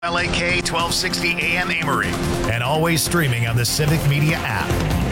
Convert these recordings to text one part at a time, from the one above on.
LAK 1260 AM Amory, and always streaming on the Civic Media app.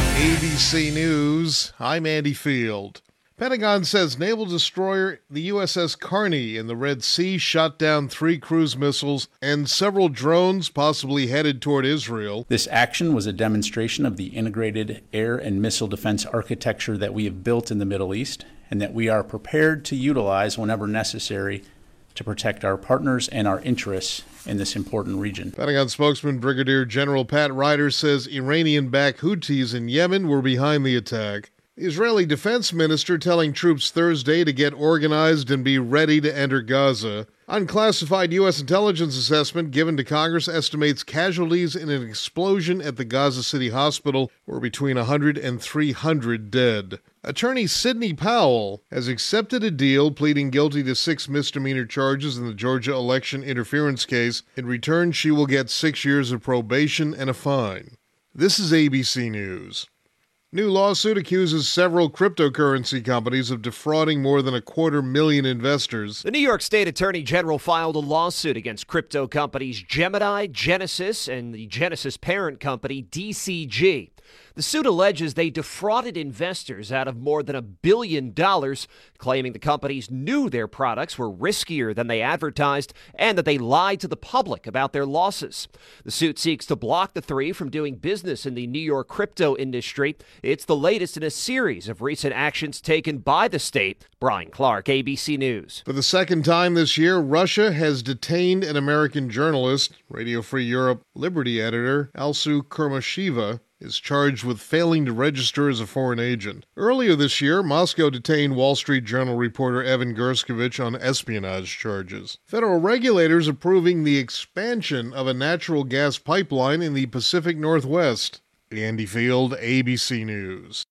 ABC News, I'm Andy Field. Pentagon says naval destroyer the USS Carney in the Red Sea shot down 3 cruise missiles and several drones possibly headed toward Israel. This action was a demonstration of the integrated air and missile defense architecture that we have built in the Middle East and that we are prepared to utilize whenever necessary to protect our partners and our interests in this important region. Pentagon spokesman Brigadier General Pat Ryder says Iranian-backed Houthis in Yemen were behind the attack. The Israeli defense minister telling troops Thursday to get organized and be ready to enter Gaza. Unclassified U.S. intelligence assessment given to Congress estimates casualties in an explosion at the Gaza City hospital were between 100 and 300 dead. Attorney Sidney Powell has accepted a deal pleading guilty to 6 misdemeanor charges in the Georgia election interference case. In return, she will get 6 years of probation and a fine. This is ABC News. New lawsuit accuses several cryptocurrency companies of defrauding more than 250,000 investors. The New York State Attorney General filed a lawsuit against crypto companies Gemini, Genesis, and the Genesis parent company DCG. The suit alleges they defrauded investors out of more than $1 billion, claiming the companies knew their products were riskier than they advertised and that they lied to the public about their losses. The suit seeks to block the 3 from doing business in the New York crypto industry. It's the latest in a series of recent actions taken by the state. Brian Clark, ABC News. For the second time this year, Russia has detained an American journalist. Radio Free Europe Liberty editor Alsu Kurmasheva is charged with failing to register as a foreign agent. Earlier this year, Moscow detained Wall Street Journal reporter Evan Gershkovich on espionage charges. Federal regulators approving the expansion of a natural gas pipeline in the Pacific Northwest. Andy Field, ABC News.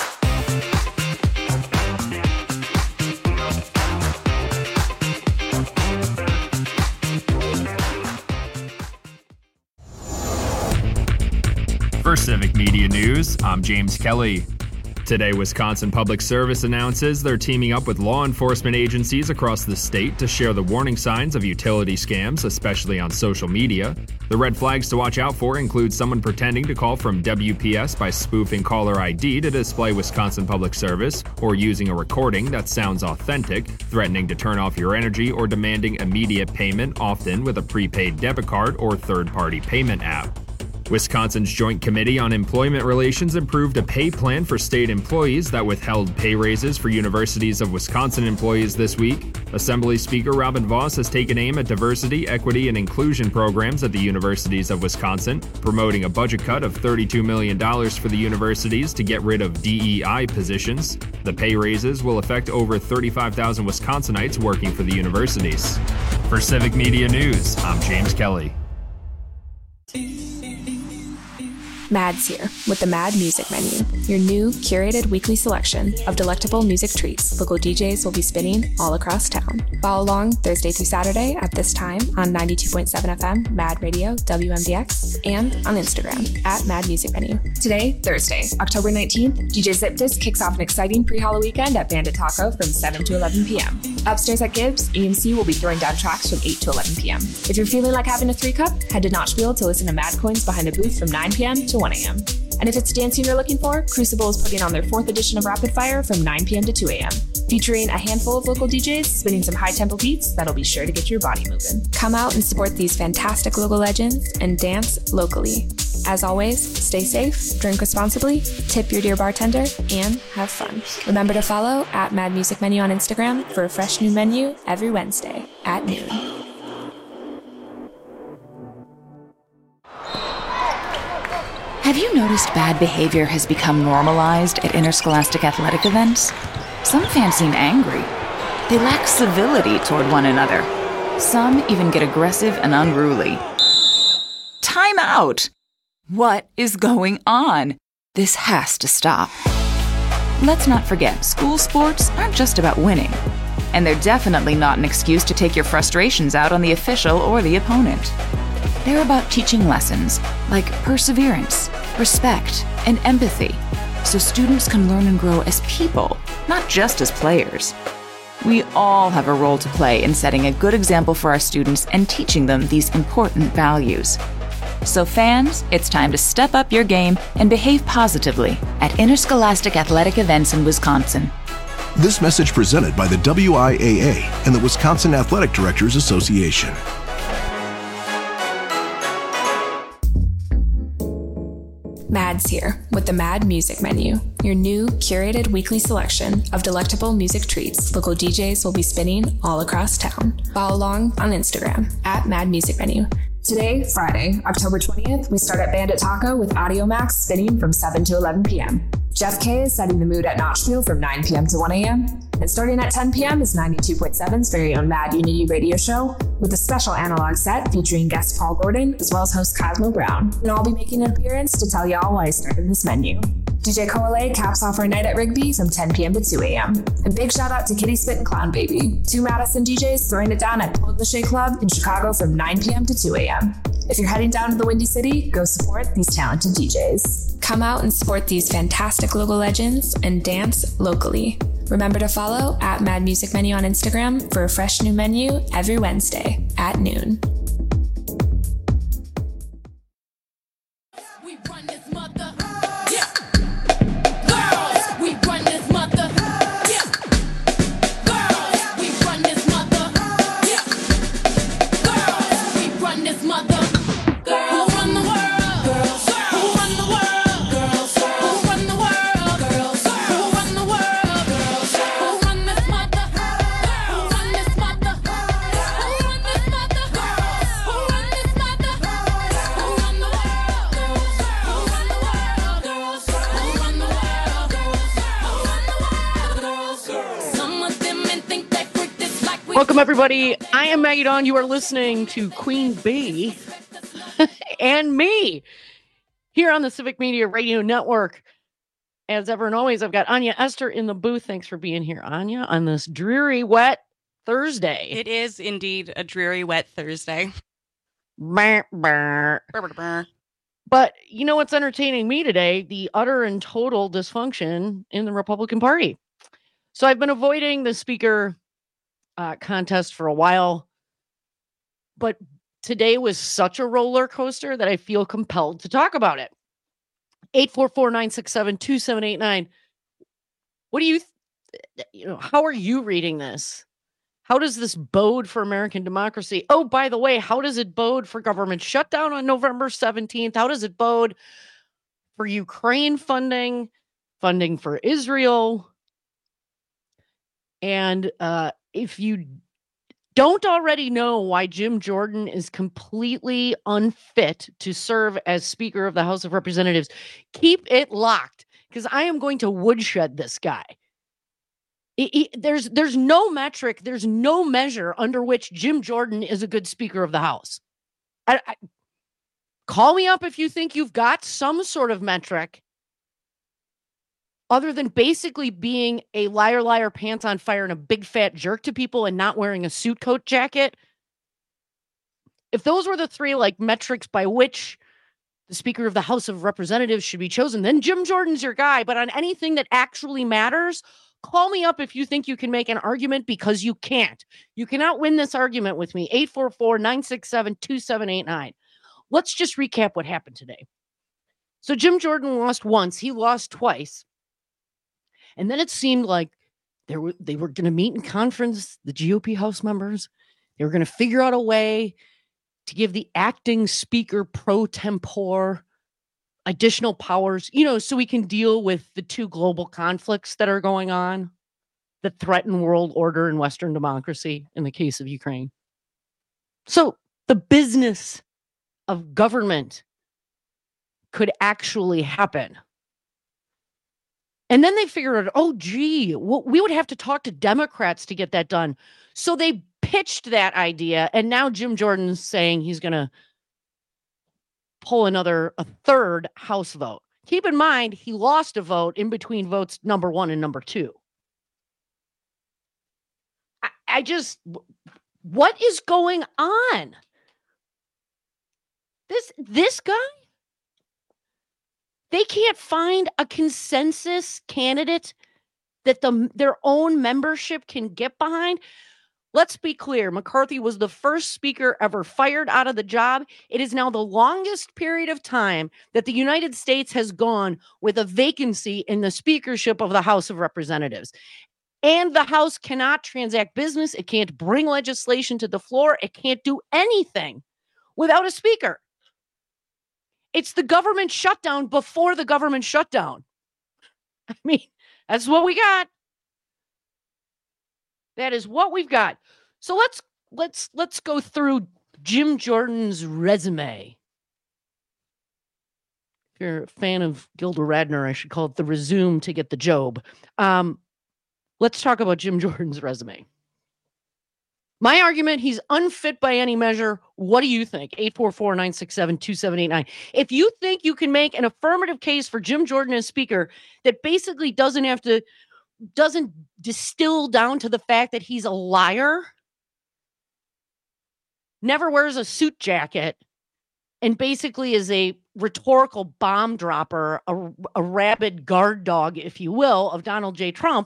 For Civic Media News, I'm James Kelly. Today, Wisconsin Public Service announces they're teaming up with law enforcement agencies across the state to share the warning signs of utility scams, especially on social media. The red flags to watch out for include someone pretending to call from WPS by spoofing caller ID to display Wisconsin Public Service, or using a recording that sounds authentic, threatening to turn off your energy, or demanding immediate payment, often with a prepaid debit card or third-party payment app. Wisconsin's Joint Committee on Employment Relations approved a pay plan for state employees that withheld pay raises for Universities of Wisconsin employees this week. Assembly Speaker Robin Vos has taken aim at diversity, equity, and inclusion programs at the Universities of Wisconsin, promoting a budget cut of $32 million for the universities to get rid of DEI positions. The pay raises will affect over 35,000 Wisconsinites working for the universities. For Civic Media News, I'm James Kelly. Mad's here with the Mad Music Menu, your new curated weekly selection of delectable music treats local DJs will be spinning all across town. Follow along Thursday through Saturday at this time on 92.7 FM, Mad Radio, WMDX, and on Instagram at Mad Music Menu. Today, Thursday, October 19th, DJ Ziptis kicks off an exciting pre-Halla weekend at Bandit Taco from 7 to 11 p.m. Upstairs at Gibbs, EMC will be throwing down tracks from 8 to 11 p.m. If you're feeling like having a 3-cup, head to Notchville to listen to Mad Coins behind a booth from 9 p.m. to 1 a.m. And if it's dancing you're looking for, Crucible is putting on their 4th edition of Rapid Fire from 9 p.m. to 2 a.m., featuring a handful of local DJs spinning some high-tempo beats that'll be sure to get your body moving. Come out and support these fantastic local legends and dance locally. As always, stay safe, drink responsibly, tip your dear bartender, and have fun. Remember to follow at Mad Music Menu on Instagram for a fresh new menu every Wednesday at noon. Have you noticed bad behavior has become normalized at interscholastic athletic events? Some fans seem angry. They lack civility toward one another. Some even get aggressive and unruly. Time out! What is going on? This has to stop. Let's not forget, school sports aren't just about winning. And they're definitely not an excuse to take your frustrations out on the official or the opponent. They're about teaching lessons like perseverance, respect, and empathy, so students can learn and grow as people, not just as players. We all have a role to play in setting a good example for our students and teaching them these important values. So fans, it's time to step up your game and behave positively at interscholastic athletic events in Wisconsin. This message presented by the WIAA and the Wisconsin Athletic Directors Association. Mad's here with the Mad Music Menu, your new curated weekly selection of delectable music treats local DJs will be spinning all across town. Follow along on Instagram at Mad Music Menu. Today, Friday, October 20th, we start at Bandit Taco with Audio Max spinning from 7 to 11 p.m. Jeff K is setting the mood at Notchfield from 9 p.m. to 1 a.m. And starting at 10 p.m. is 92.7's very own Mad Unity radio show with a special analog set featuring guest Paul Gordon as well as host Cosmo Brown. And I'll be making an appearance to tell y'all why I started this menu. DJ Coale caps off our night at Rigby from 10 p.m. to 2 a.m. And big shout out to Kitty Spit and Clown Baby, two Madison DJs throwing it down at Pull the Shea Club in Chicago from 9 p.m. to 2 a.m. If you're heading down to the Windy City, go support these talented DJs. Come out and support these fantastic local legends and dance locally. Remember to follow at Mad Music Menu on Instagram for a fresh new menu every Wednesday at noon. We run this mother. Yeah. Girls, we run this mother. Yeah. Girls, we run this mother. Yeah. Girls, we run this mother. Girls, who run the world? Girls, who run the world? Girls, who run the world? Girls, who run the world? Girls, who run this mother? Who run this mother? Who run this mother? Who run this mother? Who run the world? Girls, who run the world? Girls, who run the world? Girls, who run the world? Girls, some of them men think they freak this like we. Welcome, everybody. I am Maggie Dawn. You are listening to Queen Bee and me here on the Civic Media Radio Network. As ever and always, I've got Anya Esther in the booth. Thanks for being here, Anya, on this dreary, wet Thursday. It is indeed a dreary, wet Thursday. Brr, brr. But you know what's entertaining me today? The utter and total dysfunction in the Republican Party. So I've been avoiding the speaker contest for a while, but today was such a roller coaster that I feel compelled to talk about it. 844-967-2789. What do how are you reading this? How does this bode for American democracy? Oh, by the way, how does it bode for government shutdown on November 17th? How does it bode for Ukraine funding for Israel? And if you don't already know why Jim Jordan is completely unfit to serve as Speaker of the House of Representatives, keep it locked, because I am going to woodshed this guy. There's no metric, there's no measure under which Jim Jordan is a good Speaker of the House. Call me up if you think you've got some sort of metric other than basically being a liar, liar, pants on fire, and a big fat jerk to people and not wearing a suit coat jacket. If those were the three metrics by which the Speaker of the House of Representatives should be chosen, then Jim Jordan's your guy. But on anything that actually matters, call me up if you think you can make an argument, because you can't. You cannot win this argument with me. 844-967-2789. Let's just recap what happened today. So Jim Jordan lost once. He lost twice. And then it seemed like they were going to meet in conference, the GOP House members. They were going to figure out a way to give the acting speaker pro tempore additional powers, so we can deal with the two global conflicts that are going on that threaten world order and Western democracy in the case of Ukraine. So the business of government could actually happen. And then they figured out, we would have to talk to Democrats to get that done. So they pitched that idea, and now Jim Jordan's saying he's going to pull a third House vote. Keep in mind, he lost a vote in between votes number 1 and number 2. What is going on? This guy? They can't find a consensus candidate that their own membership can get behind. Let's be clear. McCarthy was the first speaker ever fired out of the job. It is now the longest period of time that the United States has gone with a vacancy in the speakership of the House of Representatives. And the House cannot transact business. It can't bring legislation to the floor. It can't do anything without a speaker. It's the government shutdown before the government shutdown. I mean, that's what we got. That is what we've got. So let's go through Jim Jordan's resume. If you're a fan of Gilda Radner, I should call it the resume to get the job. Let's talk about Jim Jordan's resume. My argument, he's unfit by any measure. What do you think? 844-967-2789. If you think you can make an affirmative case for Jim Jordan as speaker that basically doesn't distill down to the fact that he's a liar, never wears a suit jacket, and basically is a rhetorical bomb dropper, a rabid guard dog, if you will, of Donald J. Trump,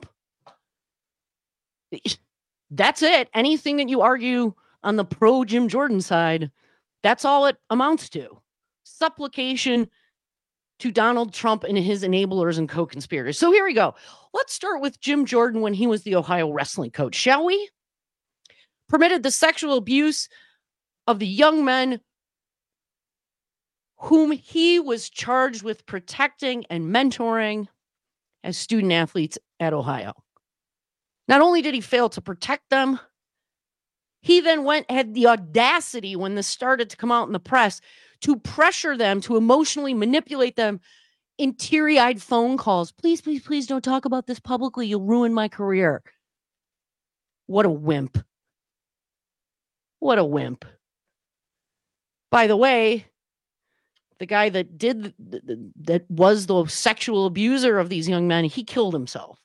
that's it. Anything that you argue on the pro Jim Jordan side, that's all it amounts to. Supplication to Donald Trump and his enablers and co-conspirators. So here we go. Let's start with Jim Jordan when he was the Ohio wrestling coach, shall we? Permitted the sexual abuse of the young men whom he was charged with protecting and mentoring as student athletes at Ohio. Not only did he fail to protect them, he then had the audacity when this started to come out in the press to pressure them, to emotionally manipulate them in teary-eyed phone calls. Please, please, please don't talk about this publicly. You'll ruin my career. What a wimp. What a wimp. By the way, the guy that that was the sexual abuser of these young men, he killed himself.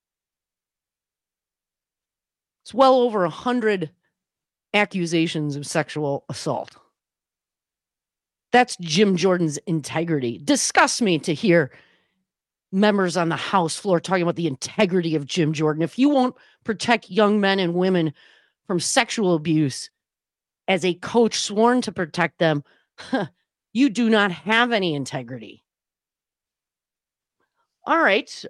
It's well over 100 accusations of sexual assault. That's Jim Jordan's integrity. Disgusts me to hear members on the House floor talking about the integrity of Jim Jordan. If you won't protect young men and women from sexual abuse as a coach sworn to protect them, you do not have any integrity. All right.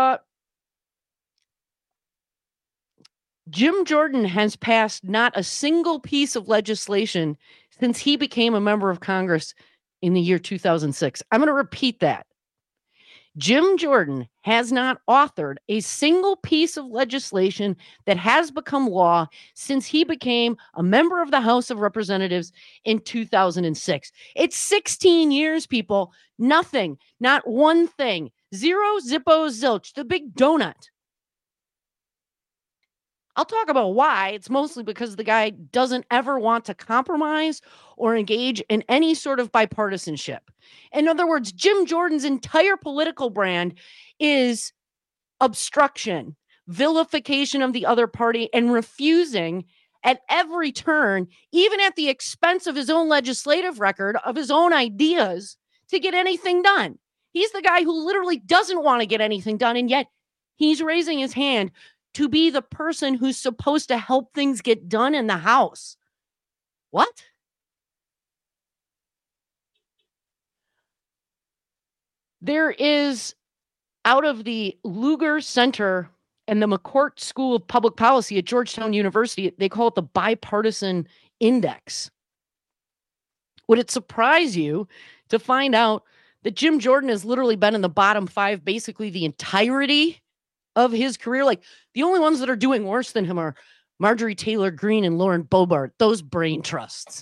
Jim Jordan has passed not a single piece of legislation since he became a member of Congress in the year 2006. I'm going to repeat that. Jim Jordan has not authored a single piece of legislation that has become law since he became a member of the House of Representatives in 2006. It's 16 years, people. Nothing, not one thing. Zero, zippo, zilch, the big donut. I'll talk about why. It's mostly because the guy doesn't ever want to compromise or engage in any sort of bipartisanship. In other words, Jim Jordan's entire political brand is obstruction, vilification of the other party, and refusing at every turn, even at the expense of his own legislative record, of his own ideas, to get anything done. He's the guy who literally doesn't want to get anything done, and yet he's raising his hand to be the person who's supposed to help things get done in the House. What? There is, out of the Lugar Center and the McCourt School of Public Policy at Georgetown University, they call it the Bipartisan Index. Would it surprise you to find out that Jim Jordan has literally been in the bottom 5 basically the entirety of his career? Like, the only ones that are doing worse than him are Marjorie Taylor Greene and Lauren Boebert, those brain trusts.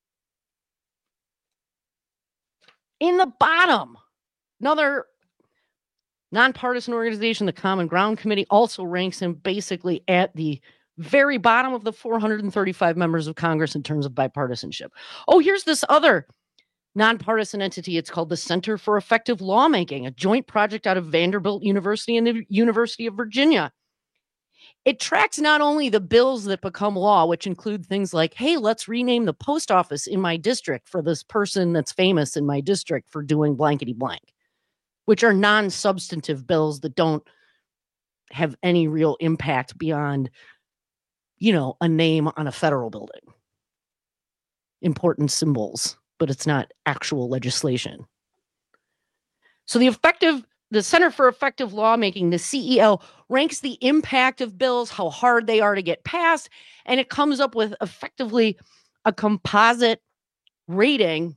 In the bottom, another nonpartisan organization, the Common Ground Committee, also ranks him basically at the very bottom of the 435 members of Congress in terms of bipartisanship. Oh, here's this other nonpartisan entity. It's called the Center for Effective Lawmaking, a joint project out of Vanderbilt University and the University of Virginia. It tracks not only the bills that become law, which include things like, hey, let's rename the post office in my district for this person that's famous in my district for doing blankety blank, which are non-substantive bills that don't have any real impact beyond, a name on a federal building. Important symbols, but it's not actual legislation. So the Center for Effective Lawmaking, the CEL, ranks the impact of bills, how hard they are to get passed, and it comes up with effectively a composite rating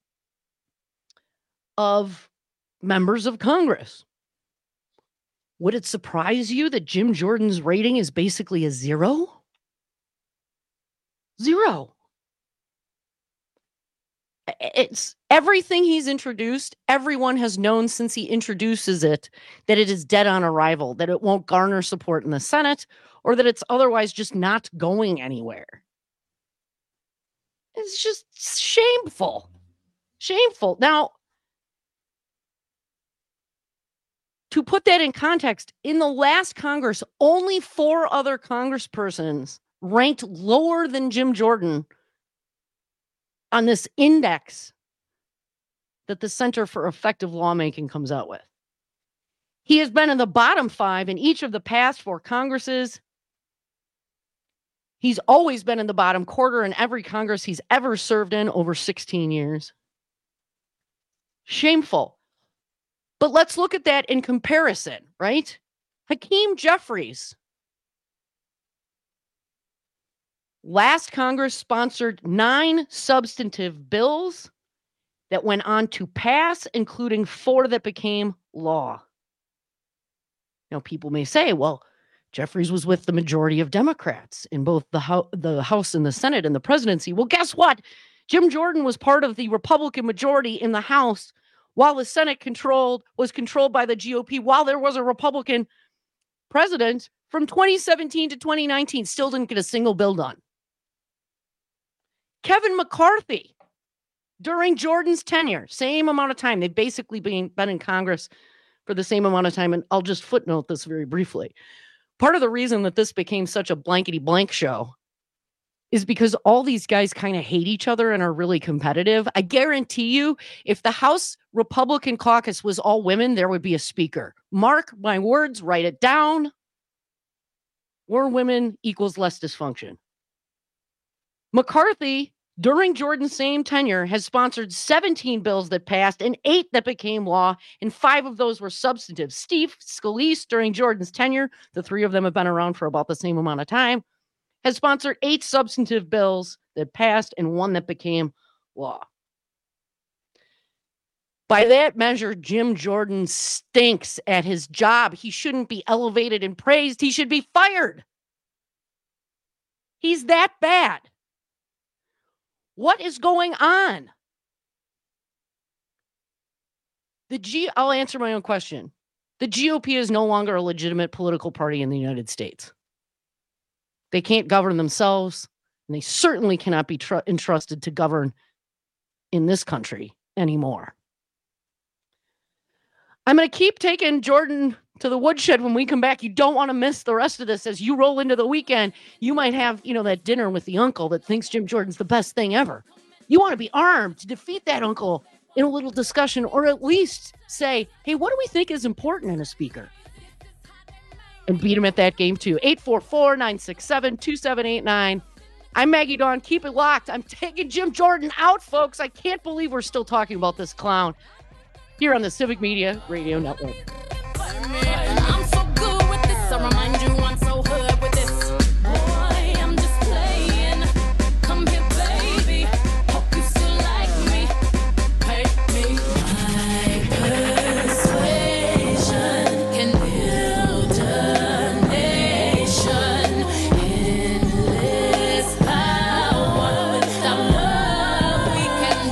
of members of Congress. Would it surprise you that Jim Jordan's rating is basically a 0? 0. It's everything he's introduced. Everyone has known since he introduces it that it is dead on arrival, that it won't garner support in the Senate, or that it's otherwise just not going anywhere. It's just shameful. Shameful. Now, to put that in context, in the last Congress, only 4 other congresspersons ranked lower than Jim Jordan on this index that the Center for Effective Lawmaking comes out with. He has been in the bottom 5 in each of the past 4 Congresses. He's always been in the bottom quarter in every Congress he's ever served in over 16 years. Shameful. But let's look at that in comparison, right? Hakeem Jeffries. Last Congress sponsored 9 substantive bills that went on to pass, including 4 that became law. Now, people may say, well, Jeffries was with the majority of Democrats in both the House and the Senate and the presidency. Well, guess what? Jim Jordan was part of the Republican majority in the House while the Senate was controlled by the GOP, while there was a Republican president from 2017 to 2019, still didn't get a single bill done. Kevin McCarthy, during Jordan's tenure, same amount of time. They've basically been in Congress for the same amount of time. And I'll just footnote this very briefly. Part of the reason that this became such a blankety blank show is because all these guys kind of hate each other and are really competitive. I guarantee you, if the House Republican caucus was all women, there would be a speaker. Mark my words, write it down. More women equals less dysfunction. McCarthy, during Jordan's same tenure, has sponsored 17 bills that passed and 8 that became law, and 5 of those were substantive. Steve Scalise, during Jordan's tenure, the 3 of them have been around for about the same amount of time, has sponsored 8 substantive bills that passed and 1 that became law. By that measure, Jim Jordan stinks at his job. He shouldn't be elevated and praised. He should be fired. He's that bad. What is going on? I'll answer my own question. The GOP is no longer a legitimate political party in the United States. They can't govern themselves, and they certainly cannot be entrusted to govern in this country anymore. I'm going to keep taking Jordan to the woodshed when we come back. You don't want to miss the rest of this as you roll into the weekend. You might have, that dinner with the uncle that thinks Jim Jordan's the best thing ever. You want to be armed to defeat that uncle in a little discussion, or at least say, hey, what do we think is important in a speaker? And beat him at that game too. 844-967-2789. I'm Maggie Dawn. Keep it locked. I'm taking Jim Jordan out, folks. I can't believe we're still talking about this clown here on the Civic Media Radio Network. I'm so good with this. I remind you I'm so hood with this. Boy, I'm just playing. Come here, baby. Hope you still like me. Pay me. My persuasion can build a nation. Endless power. Without love, we can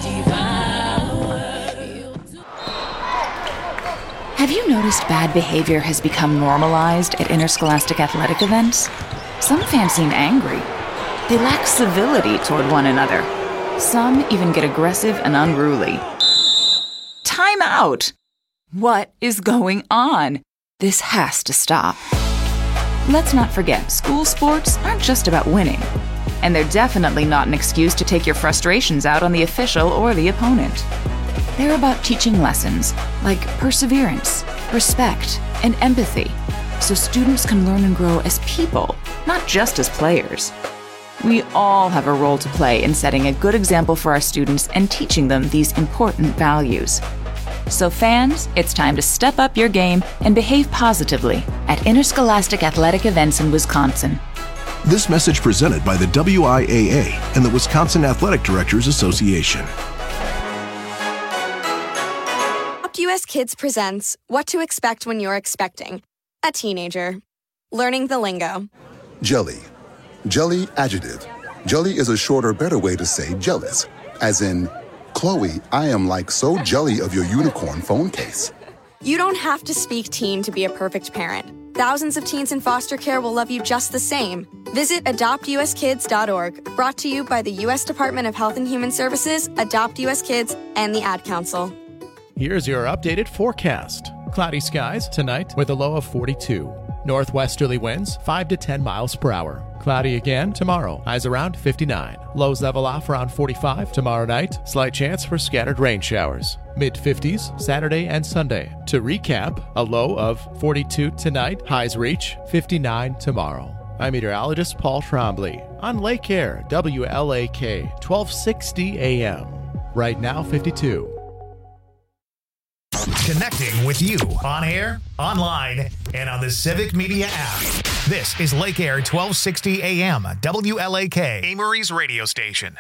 devour. Have you noticed bad behavior has become normalized at interscholastic athletic events? Some fans seem angry. They lack civility toward one another. Some even get aggressive and unruly. Time out! What is going on? This has to stop. Let's not forget, school sports aren't just about winning. And they're definitely not an excuse to take your frustrations out on the official or the opponent. They're about teaching lessons like perseverance, respect, and empathy so students can learn and grow as people, not just as players. We all have a role to play in setting a good example for our students and teaching them these important values. So fans, it's time to step up your game and behave positively at interscholastic athletic events in Wisconsin. This message presented by the WIAA and the Wisconsin Athletic Directors Association. US Kids presents What to Expect When You're Expecting a Teenager. Learning the lingo. Jelly. Jelly adjective. Jelly is a shorter, better way to say jealous. As in, Chloe, I am like so jelly of your unicorn phone case. You don't have to speak teen to be a perfect parent. Thousands of teens in foster care will love you just the same. Visit adoptuskids.org, brought to you by the U.S. Department of Health and Human Services, Adopt U.S. Kids, and the Ad Council. Here's your updated forecast. Cloudy skies tonight with a low of 42. Northwesterly winds 5 to 10 miles per hour. Cloudy again tomorrow, highs around 59. Lows level off around 45 tomorrow night. Slight chance for scattered rain showers. Mid-50s Saturday and Sunday. To recap, a low of 42 tonight, highs reach 59 tomorrow. I'm meteorologist Paul Trombley on Lake Air, WLAK, 1260 AM. Right now, 52. Connecting with you on air, online, and on the Civic Media app. This is Lake Air 1260 AM, WLAK, Amory's radio station.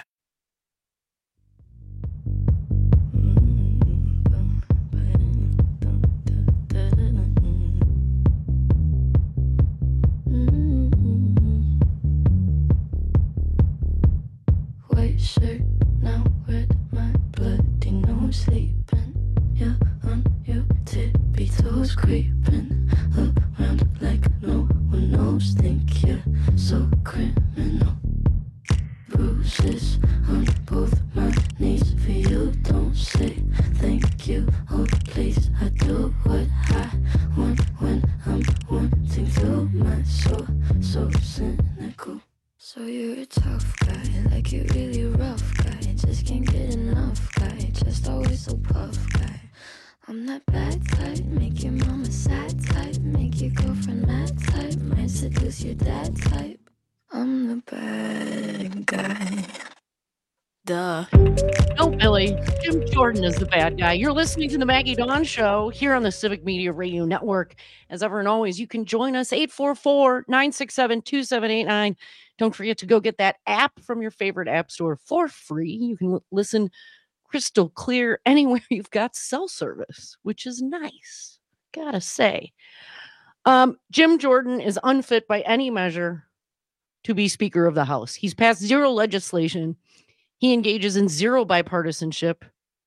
White shirt, now red, my bloody nose sleeping. Yeah, on your tippy toes creeping around like no one knows. Think you're so criminal. Bruises on both my knees for you. Don't say thank you. Oh, please, I do what I want when I'm wanting to. My soul, so cynical. So you're a tough guy, like you're really rough guy. Just can't get enough guy, just always so puff guy. I'm that bad type, make your mama sad type, make your girlfriend mad type, might seduce your dad type. I'm the bad guy. Duh. No, Billy. Jim Jordan is the bad guy. You're listening to the Maggie Dawn Show here on the Civic Media Radio Network. As ever and always, you can join us 844-967-2789. Don't forget to go get that app from your favorite app store for free. You can listen crystal clear anywhere you've got cell service, which is nice, gotta say. Jim Jordan is unfit by any measure to be Speaker of the House. He's passed zero legislation. He engages in zero bipartisanship.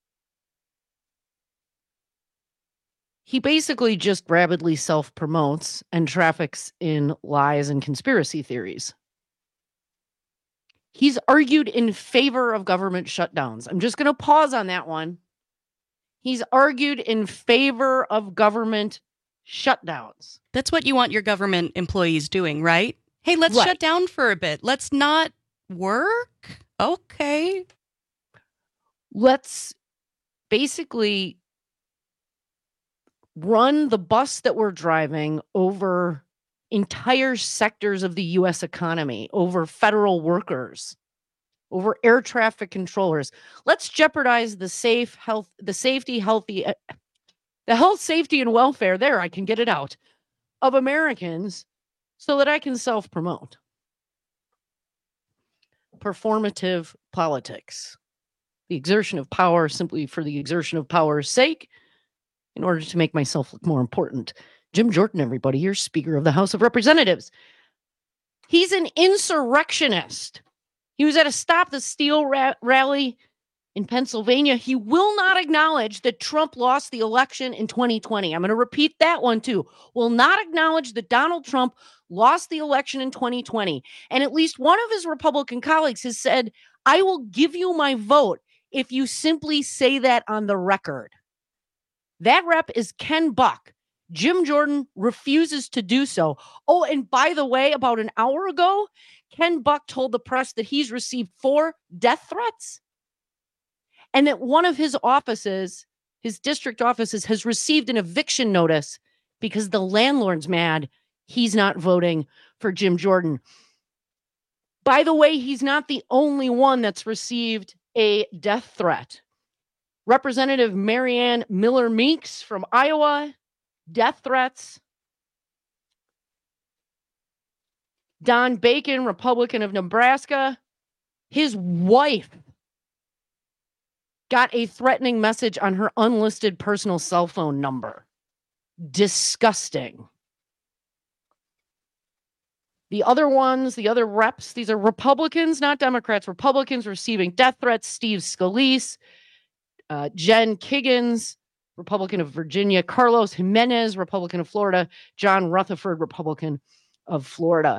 He basically just rapidly self-promotes and traffics in lies and conspiracy theories. He's argued in favor of government shutdowns. I'm just going to pause on that one. He's argued in favor of government shutdowns. That's what you want your government employees doing, right? Hey, let's shut down for a bit. Let's not work. Okay. Let's basically run the bus that we're driving over entire sectors of the U.S. economy, over federal workers, over air traffic controllers. Let's jeopardize the health, safety, and welfare. There, I can get it out of Americans so that I can self-promote. Performative politics. The exertion of power simply for the exertion of power's sake in order to make myself look more important. Jim Jordan, everybody, you're Speaker of the House of Representatives. He's an insurrectionist. He was at a Stop the Steal rally in Pennsylvania. He will not acknowledge that Trump lost the election in 2020. I'm going to repeat that one too. Will not acknowledge that Donald Trump lost the election in 2020. And at least one of his Republican colleagues has said, I will give you my vote if you simply say that on the record. That rep is Ken Buck. Jim Jordan refuses to do so. Oh, and by the way, about an hour ago, Ken Buck told the press that he's received 4 death threats and that one of his offices, his district offices, has received an eviction notice because the landlord's mad he's not voting for Jim Jordan. By the way, he's not the only one that's received a death threat. Representative Marianne Miller Meeks from Iowa, death threats. Don Bacon, Republican of Nebraska, his wife got a threatening message on her unlisted personal cell phone number. Disgusting. The other ones, the other reps, these are Republicans, not Democrats. Republicans receiving death threats. Steve Scalise, Jen Kiggins, Republican of Virginia. Carlos Jimenez, Republican of Florida. John Rutherford, Republican of Florida.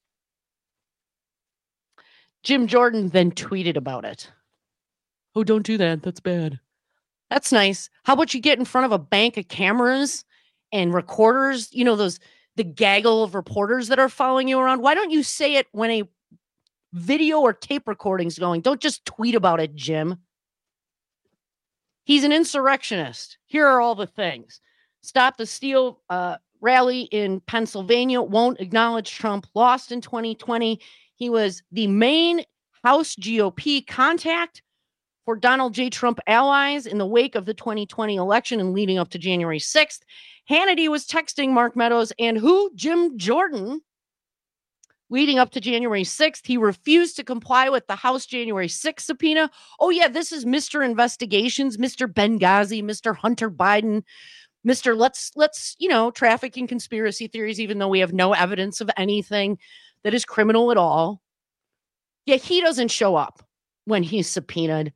Jim Jordan then tweeted about it. Oh, don't do that. That's bad. That's nice. How about you get in front of a bank of cameras and recorders? You know, the gaggle of reporters that are following you around. Why don't you say it when a video or tape recording's going? Don't just tweet about it, Jim. He's an insurrectionist. Here are all the things. Stop the Steal rally in Pennsylvania. Won't acknowledge Trump. Lost in 2020. He was the main House GOP contact for Donald J. Trump allies in the wake of the 2020 election and leading up to January 6th. Hannity was texting Mark Meadows and who? Jim Jordan. Leading up to January 6th, he refused to comply with the House January 6th subpoena. Oh, yeah, this is Mr. Investigations, Mr. Benghazi, Mr. Hunter Biden, Mr. Let's trafficking conspiracy theories, even though we have no evidence of anything that is criminal at all. Yet he doesn't show up when he's subpoenaed.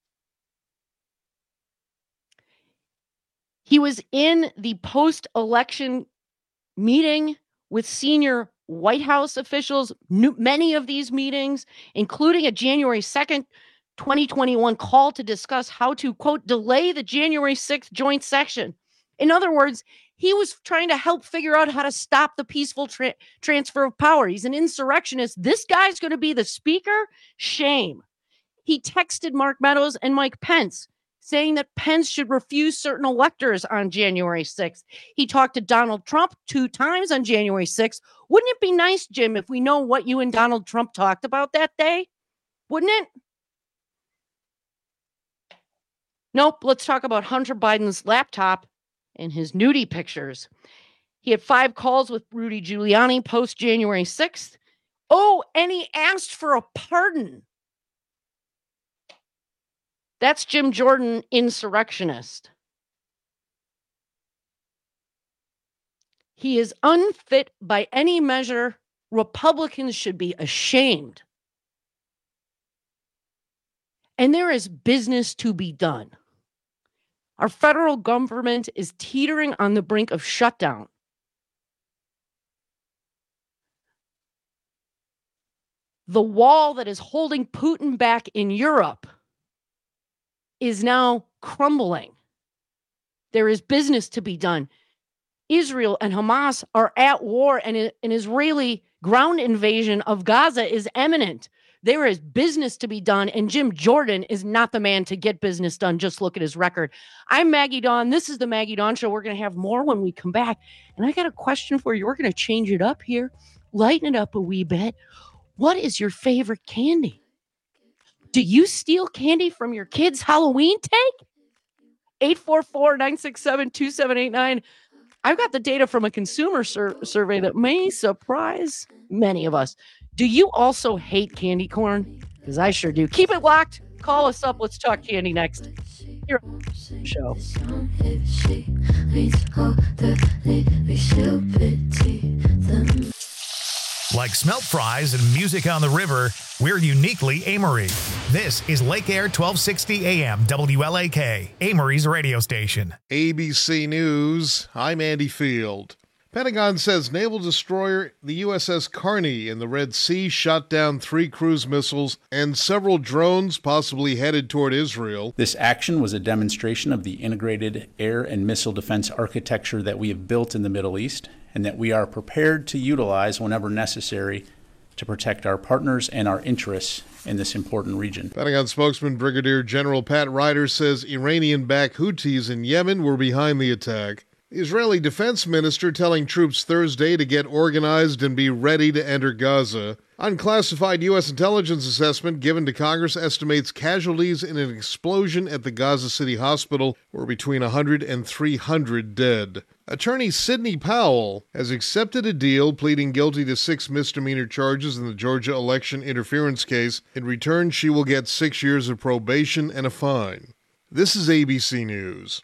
He was in the post-election meeting with senior White House officials, many of these meetings, including a January 2nd, 2021 call to discuss how to, quote, delay the January 6th joint session. In other words, he was trying to help figure out how to stop the peaceful transfer of power. He's an insurrectionist. This guy's going to be the speaker? Shame. He texted Mark Meadows and Mike Pence, saying that Pence should refuse certain electors on January 6th. He talked to Donald Trump 2 times on January 6th. Wouldn't it be nice, Jim, if we know what you and Donald Trump talked about that day? Wouldn't it? Nope. Let's talk about Hunter Biden's laptop and his nudie pictures. He had 5 calls with Rudy Giuliani post January 6th. Oh, and he asked for a pardon. That's Jim Jordan, insurrectionist. He is unfit by any measure. Republicans should be ashamed. And there is business to be done. Our federal government is teetering on the brink of shutdown. The wall that is holding Putin back in Europe is now crumbling. There is business to be done. Israel and Hamas are at war, and an Israeli ground invasion of Gaza is imminent. There is business to be done, and Jim Jordan is not the man to get business done. Just look at his record. I'm Maggie Dawn. This is the Maggie Dawn Show. We're going to have more when we come back. And I got a question for you. We're going to change it up here, lighten it up a wee bit. What is your favorite candy? Do you steal candy from your kids' Halloween take? 844-967-2789. I've got the data from a consumer survey that may surprise many of us. Do you also hate candy corn? Because I sure do. Keep it locked. Call us up. Let's talk candy next. Here on the show. Like smelt fries and music on the river, we're uniquely Amory. This is Lake Air 1260 AM WLAK, Amory's radio station. ABC News, I'm Andy Field. Pentagon says naval destroyer the USS Carney in the Red Sea shot down 3 cruise missiles and several drones possibly headed toward Israel. This action was a demonstration of the integrated air and missile defense architecture that we have built in the Middle East and that we are prepared to utilize whenever necessary to protect our partners and our interests in this important region. Pentagon spokesman Brigadier General Pat Ryder says Iranian-backed Houthis in Yemen were behind the attack. The Israeli defense minister telling troops Thursday to get organized and be ready to enter Gaza. Unclassified U.S. intelligence assessment given to Congress estimates casualties in an explosion at the Gaza City hospital were between 100 and 300 dead. Attorney Sidney Powell has accepted a deal pleading guilty to 6 misdemeanor charges in the Georgia election interference case. In return, she will get 6 years of probation and a fine. This is ABC News.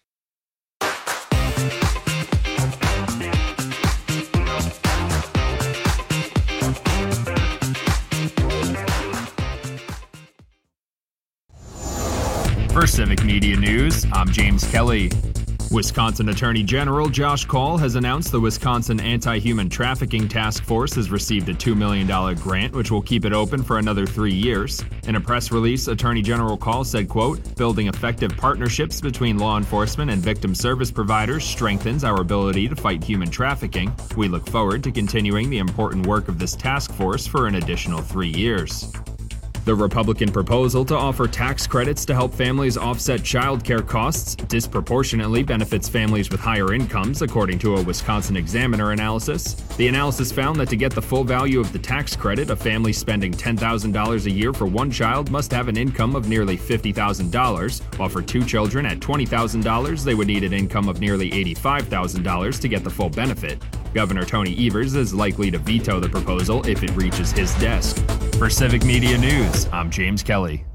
For Civic Media News, I'm James Kelly. Wisconsin Attorney General Josh Kaul has announced the Wisconsin Anti-Human Trafficking Task Force has received a $2 million grant, which will keep it open for another 3 years. In a press release, Attorney General Kaul said, quote, "Building effective partnerships between law enforcement and victim service providers strengthens our ability to fight human trafficking. We look forward to continuing the important work of this task force for an additional 3 years." The Republican proposal to offer tax credits to help families offset child care costs disproportionately benefits families with higher incomes, according to a Wisconsin Examiner analysis. The analysis found that to get the full value of the tax credit, a family spending $10,000 a year for one child must have an income of nearly $50,000, while for 2 children at $20,000, they would need an income of nearly $85,000 to get the full benefit. Governor Tony Evers is likely to veto the proposal if it reaches his desk. For Civic Media News, I'm James Kelly.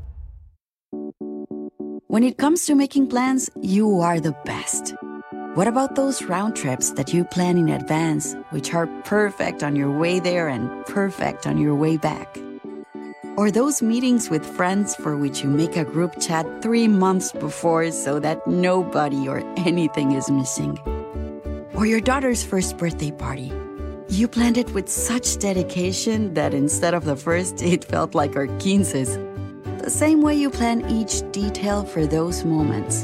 When it comes to making plans, you are the best. What about those round trips that you plan in advance, which are perfect on your way there and perfect on your way back? Or those meetings with friends for which you make a group chat 3 months before so that nobody or anything is missing? Or your daughter's first birthday party. You planned it with such dedication that instead of the first, it felt like our 15's. The same way you plan each detail for those moments.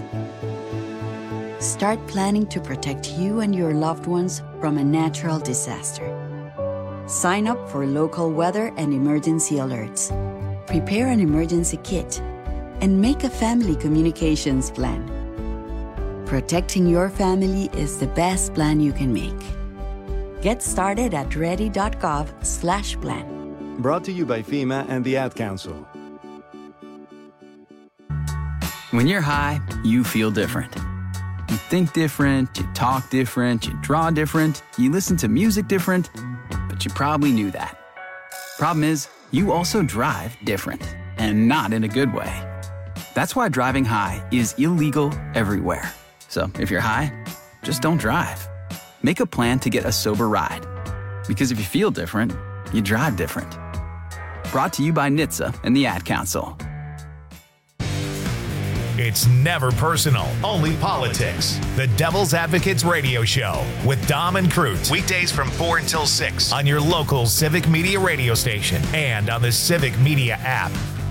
Start planning to protect you and your loved ones from a natural disaster. Sign up for local weather and emergency alerts. Prepare an emergency kit. And make a family communications plan. Protecting your family is the best plan you can make. Get started at ready.gov/plan. Brought to you by FEMA and the Ad Council. When you're high, you feel different. You think different, you talk different, you draw different, you listen to music different, but you probably knew that. Problem is, you also drive different, and not in a good way. That's why driving high is illegal everywhere. So if you're high, just don't drive. Make a plan to get a sober ride. Because if you feel different, you drive different. Brought to you by NHTSA and the Ad Council. It's never personal, only politics. The Devil's Advocates Radio Show with Dom and Cruz. Weekdays from 4 until 6 on your local Civic Media radio station and on the Civic Media app.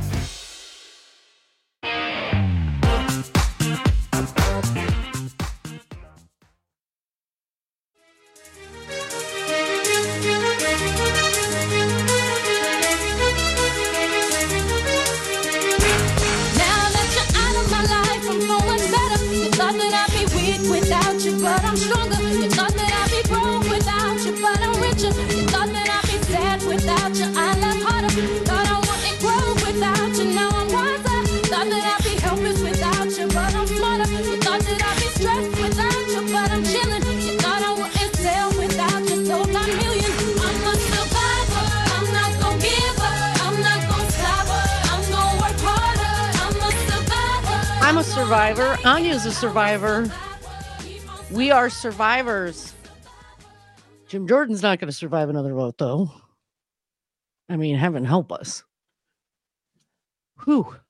But I'm stronger. You thought that I'd be broke without you, but I'm richer. You thought that I'd be sad without you, I laugh harder. Thought I wouldn't grow without you, now I'm wiser. Thought that I'd be helpless without you, but I'm smarter. You thought that I'd be stressed without you, but I'm chilling. You thought I wouldn't sell without you, sold my millions. I'm a survivor. I'm not gonna give up. I'm not gonna stop. I'm gonna work harder. I'm a survivor. I'm a survivor. Anya's a survivor. We are survivors. Jim Jordan's not going to survive another vote, though. I mean, heaven help us. Whew.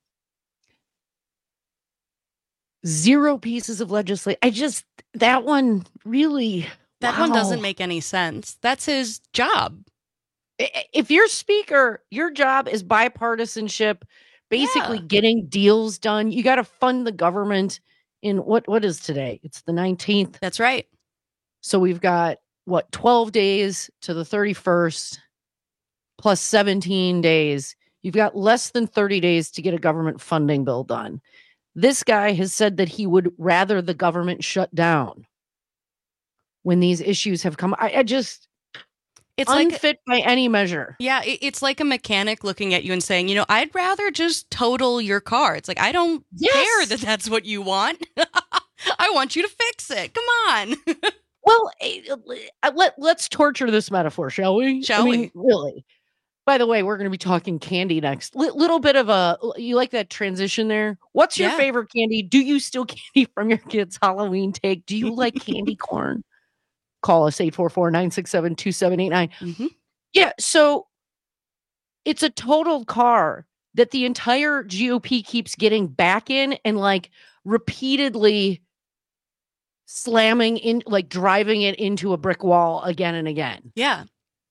0 pieces of legislation. That one really. That one doesn't make any sense. That's his job. If you're speaker, your job is bipartisanship, basically getting deals done. You got to fund the government. In what is today? It's the 19th. That's right. So we've got 12 days to the 31st plus 17 days. You've got less than 30 days to get a government funding bill done. This guy has said that he would rather the government shut down. when these issues have come. I just, it's unfit by any measure. Yeah, it's like a mechanic looking at you and saying, you know, I'd rather just total your car. It's like, I don't care that that's what you want. I want you to fix it. Come on. Well, let's torture this metaphor, shall we? Shall we? Really? By the way, we're going to be talking candy next. Little bit of you like that transition there? What's your favorite candy? Do you steal candy from your kids' Halloween take? Do you like candy corn? Call us 844-967-2789. Mm-hmm. Yeah, so it's a totaled car that the entire GOP keeps getting back in and like repeatedly slamming in, like driving it into a brick wall again and again. Yeah.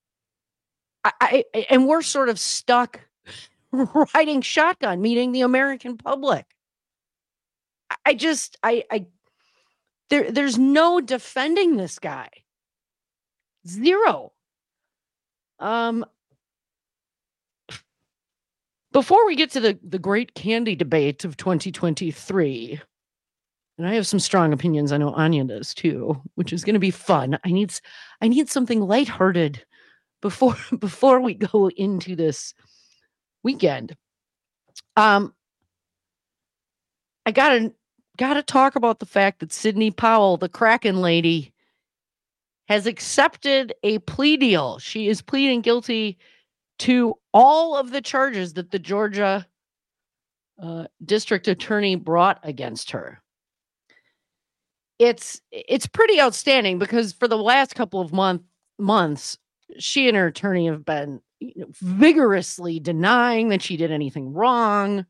And we're sort of stuck riding shotgun, meeting the American public. There's no defending this guy. Zero. Before we get to the great candy debate of 2023, and I have some strong opinions. I know Anya does too, which is going to be fun. I need something lighthearted before we go into this weekend. I gotta talk about the fact that Sidney Powell, the Kraken lady, has accepted a plea deal. She is pleading guilty to all of the charges that the Georgia district attorney brought against her. It's pretty outstanding because for the last couple of months, she and her attorney have been vigorously denying that she did anything wrong.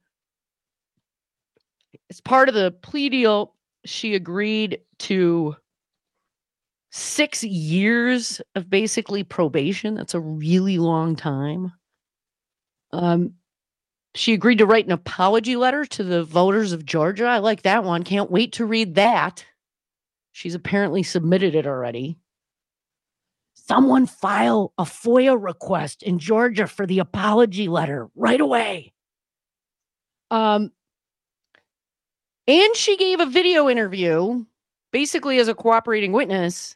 As part of the plea deal, she agreed to 6 years of basically probation. That's a really long time. She agreed to write an apology letter to the voters of Georgia. I like that one. Can't wait to read that. She's apparently submitted it already. Someone file a FOIA request in Georgia for the apology letter right away. And she gave a video interview, basically as a cooperating witness,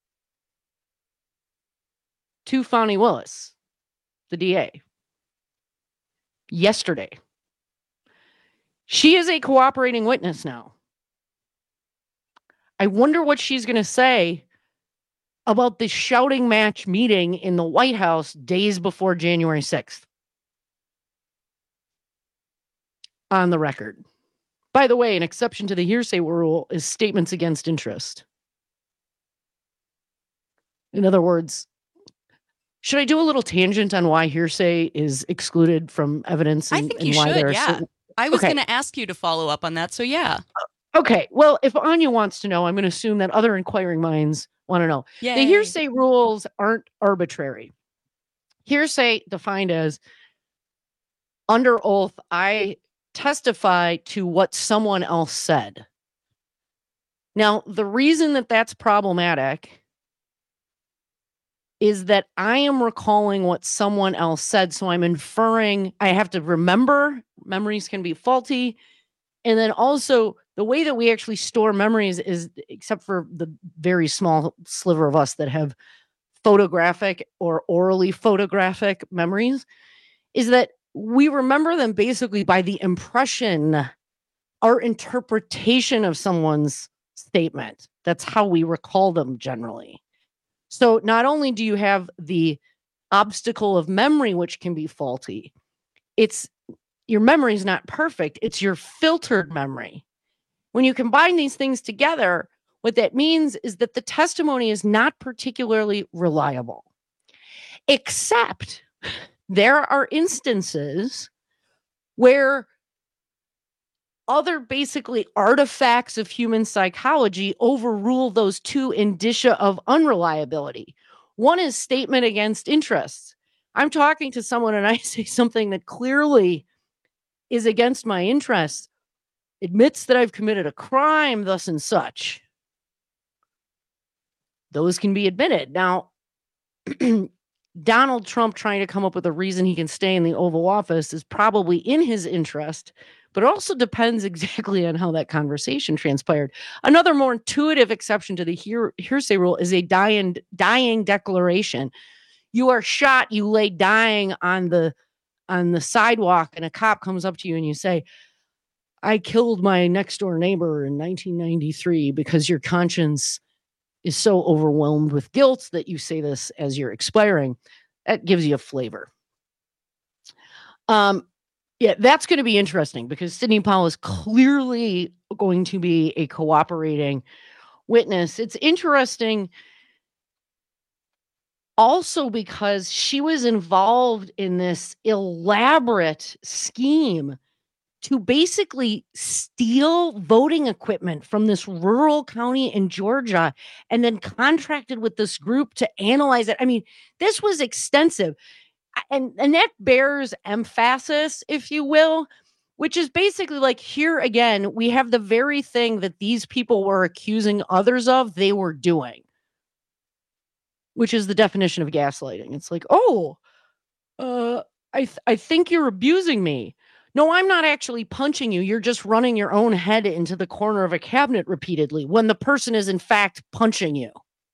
to Fani Willis, the DA, yesterday. She is a cooperating witness now. I wonder what she's going to say about the shouting match meeting in the White House days before January 6th. On the record. By the way, an exception to the hearsay rule is statements against interest. In other words, should I do a little tangent on why hearsay is excluded from evidence? I think you should, yeah. I was going to ask you to follow up on that, so yeah. Okay, well, if Anya wants to know, I'm going to assume that other inquiring minds want to know. Yay. The hearsay rules aren't arbitrary. Hearsay defined as under oath, I testify to what someone else said. Now, the reason that that's problematic is that I am recalling what someone else said. So I'm inferring, I have to remember, memories can be faulty. And then also the way that we actually store memories is, except for the very small sliver of us that have photographic or orally photographic memories, is that we remember them basically by the impression, our interpretation of someone's statement. That's how we recall them generally. So not only do you have the obstacle of memory, which can be faulty, it's your memory is not perfect. It's your filtered memory. When you combine these things together, what that means is that the testimony is not particularly reliable, except there are instances where other basically artifacts of human psychology overrule those two indicia of unreliability. One is statement against interests. I'm talking to someone and I say something that clearly is against my interests, admits that I've committed a crime, thus and such. Those can be admitted. Now, Donald Trump trying to come up with a reason he can stay in the Oval Office is probably in his interest, but it also depends exactly on how that conversation transpired. Another more intuitive exception to the hearsay rule is a dying declaration. You are shot, you lay dying on the sidewalk, and a cop comes up to you and you say, I killed my next door neighbor in 1993, because your conscience is so overwhelmed with guilt that you say this as you're expiring. That gives you a flavor. Yeah, that's going to be interesting because Sidney Powell is clearly going to be a cooperating witness. It's interesting also because she was involved in this elaborate scheme to basically steal voting equipment from this rural county in Georgia and then contracted with this group to analyze it. I mean, this was extensive. And that bears emphasis, if you will, which is basically like, here again, we have the very thing that these people were accusing others of, they were doing, which is the definition of gaslighting. It's like, I think you're abusing me. No, I'm not actually punching you. You're just running your own head into the corner of a cabinet repeatedly when the person is in fact punching you.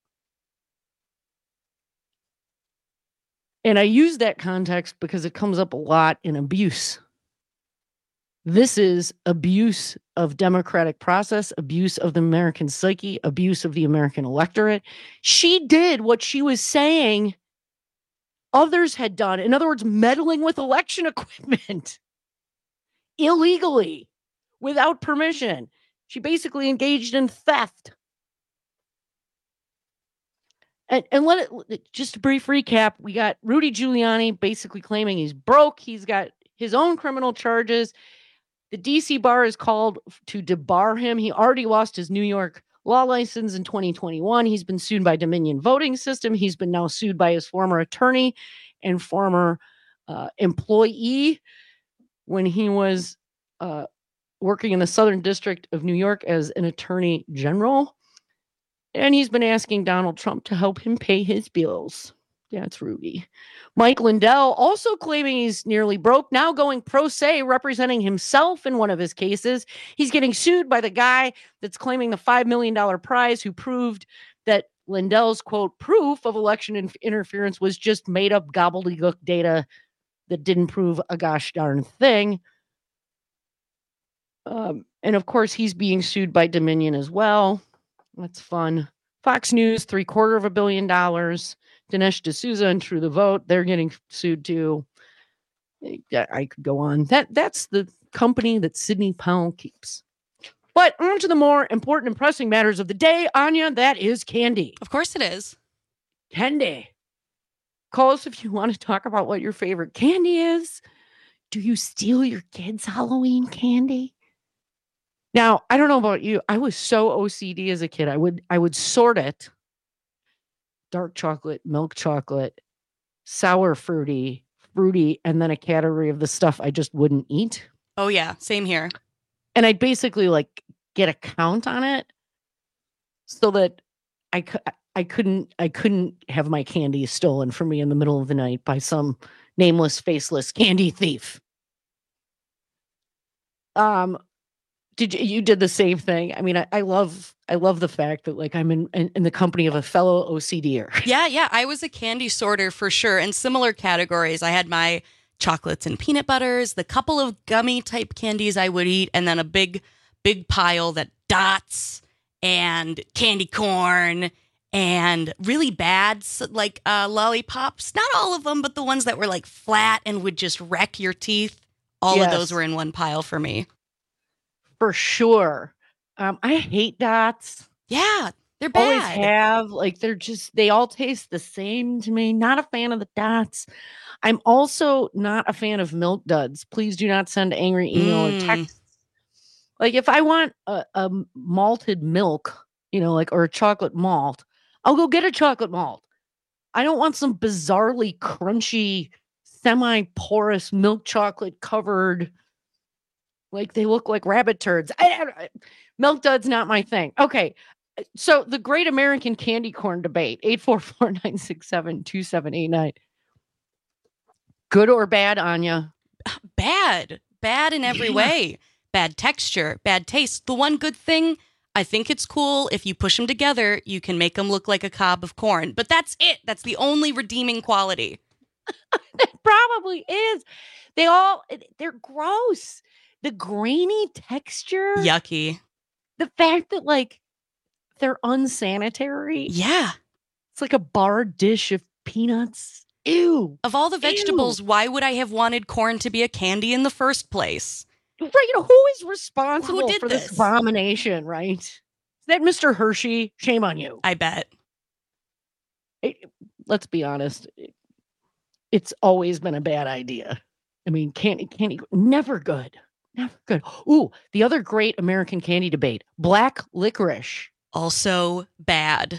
And I use that context because it comes up a lot in abuse. This is abuse of democratic process, abuse of the American psyche, abuse of the American electorate. She did what she was saying others had done. In other words, meddling with election equipment illegally, without permission. She basically engaged in theft. And just a brief recap, we got Rudy Giuliani basically claiming he's broke. He's got his own criminal charges. The DC bar is called to debar him. He already lost his New York law license in 2021. He's been sued by Dominion Voting System. He's been now sued by his former attorney and former employee when he was working in the Southern District of New York as an attorney general. And he's been asking Donald Trump to help him pay his bills. That's Rudy. Mike Lindell also claiming he's nearly broke, now going pro se, representing himself in one of his cases. He's getting sued by the guy that's claiming the $5 million prize, who proved that Lindell's, quote, proof of election interference was just made up gobbledygook data that didn't prove a gosh darn thing. And of course, he's being sued by Dominion as well. That's fun. Fox News, $750 million. Dinesh D'Souza and True the Vote, they're getting sued too. I could go on. That's the company that Sidney Powell keeps. But on to the more important and pressing matters of the day, Anya, that is candy. Of course it is. Candy. Call us if you want to talk about what your favorite candy is. Do you steal your kids' Halloween candy? Now, I don't know about you. I was so OCD as a kid. I would sort it. Dark chocolate, milk chocolate, sour fruity, and then a category of the stuff I just wouldn't eat. Oh yeah, same here. And I'd basically like get a count on it so that I couldn't have my candy stolen from me in the middle of the night by some nameless, faceless candy thief. You did the same thing? I mean, I love the fact that like I'm in the company of a fellow OCDer. Yeah. I was a candy sorter for sure. In similar categories, I had my chocolates and peanut butters, the couple of gummy type candies I would eat, and then a big pile that dots and candy corn and really bad like lollipops. Not all of them, but the ones that were like flat and would just wreck your teeth. All of those were in one pile for me. For sure. I hate dots. Yeah, they're bad. Always have. Like, they all taste the same to me. Not a fan of the dots. I'm also not a fan of Milk Duds. Please do not send angry email or text. Like, if I want a malted milk, or a chocolate malt, I'll go get a chocolate malt. I don't want some bizarrely crunchy, semi-porous milk chocolate covered. Like, they look like rabbit turds. Milk Duds, not my thing. Okay. So the Great American Candy Corn Debate, 844-967-2789. Good or bad, Anya? Bad. bad in every way. Bad texture, bad taste. The one good thing, I think it's cool. If you push them together, you can make them look like a cob of corn. But that's it. That's the only redeeming quality. It probably is. They're gross. The grainy texture. Yucky. The fact that, like, they're unsanitary. Yeah. It's like a bar dish of peanuts. Ew. Of all the vegetables, why would I have wanted corn to be a candy in the first place? Right, who is responsible Who did for this this? abomination, right? Is that Mr. Hershey? Shame on you. I bet. Let's be honest. It's always been a bad idea. I mean, candy, never good. Never good. Ooh, the other great American candy debate, black licorice. Also bad.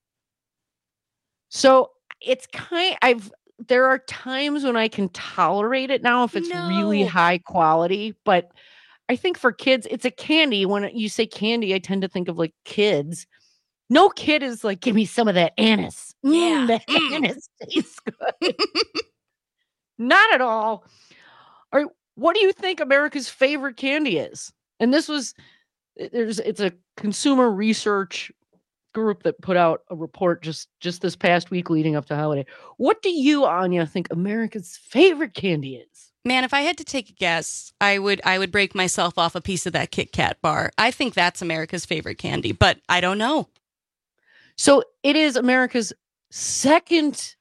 So it's there are times when I can tolerate it now if it's really high quality, but I think for kids, it's a candy. When you say candy, I tend to think of like kids. No kid is like, give me some of that anise. That anise tastes good. Not at all. All right, what do you think America's favorite candy is? And it's a consumer research group that put out a report just this past week leading up to holiday. What do you, Anya, think America's favorite candy is? Man, if I had to take a guess, I would break myself off a piece of that Kit Kat bar. I think that's America's favorite candy, but I don't know. So it is America's second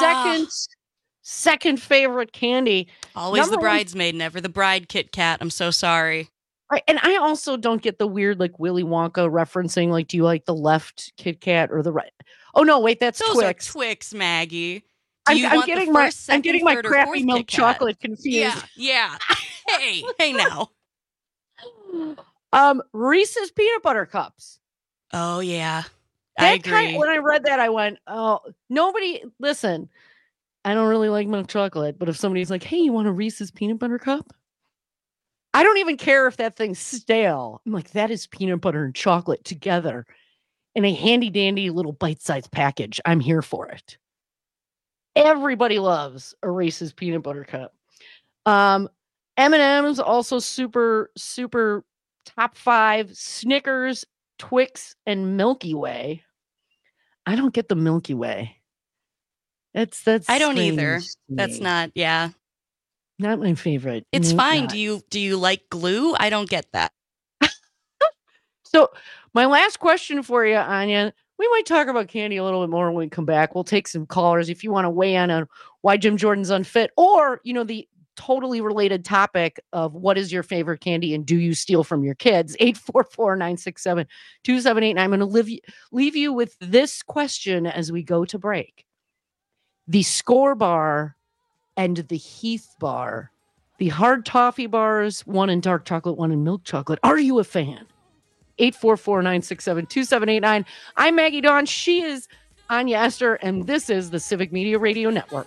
favorite candy. Always Number the one- bridesmaid, never the bride Kit Kat. I'm so sorry. Right. And I also don't get the weird, like, Willy Wonka referencing, like, do you like the left Kit Kat or the right? Oh, no, wait, that's Those Twix. are Twix, Maggie. I'm getting my crappy milk chocolate confused. Yeah. Hey now. Reese's peanut butter cups. Oh, yeah. I agree. When I read that, I went, oh, listen, I don't really like milk chocolate, but if somebody's like, hey, you want a Reese's peanut butter cup? I don't even care if that thing's stale. I'm like, that is peanut butter and chocolate together in a handy dandy little bite-sized package. I'm here for it. Everybody loves a Reese's peanut butter cup. M&M's also super, super top 5. Snickers, Twix, and Milky Way. I don't get the Milky Way. That's I don't strange either. to That's me. not, yeah. Not my favorite. It's No, fine. not. Do you like glue? I don't get that. So my last question for you, Anya, we might talk about candy a little bit more when we come back. We'll take some callers if you want to weigh in on why Jim Jordan's unfit, or, the totally related topic of what is your favorite candy and do you steal from your kids? 844-967-2789. I'm going to leave you with this question as we go to break. The Score bar and the Heath bar, the hard toffee bars, one in dark chocolate, one in milk chocolate. Are you a fan? 844-967-2789. I'm Maggie Dawn. She is Anya Esther, and this is the Civic Media Radio Network.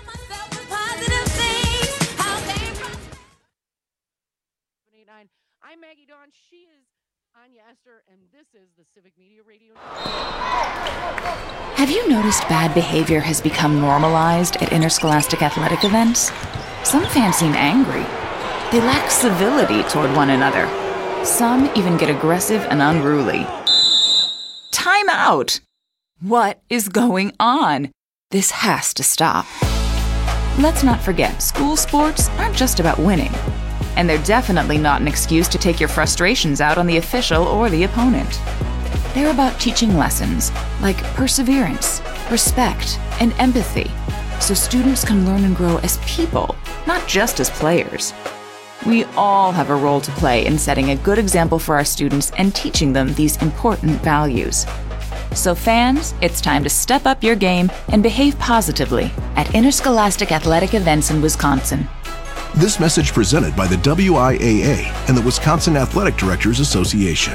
I'm Maggie Dawn. She is Anya Esther, and this is the Civic Media Radio Network. Have you noticed bad behavior has become normalized at interscholastic athletic events? Some fans seem angry. They lack civility toward one another. Some even get aggressive and unruly. Time out! What is going on? This has to stop. Let's not forget, school sports aren't just about winning. And they're definitely not an excuse to take your frustrations out on the official or the opponent. They're about teaching lessons like perseverance, respect, and empathy, so students can learn and grow as people, not just as players. We all have a role to play in setting a good example for our students and teaching them these important values. So fans, it's time to step up your game and behave positively at interscholastic athletic events in Wisconsin. This message presented by the WIAA and the Wisconsin Athletic Directors Association.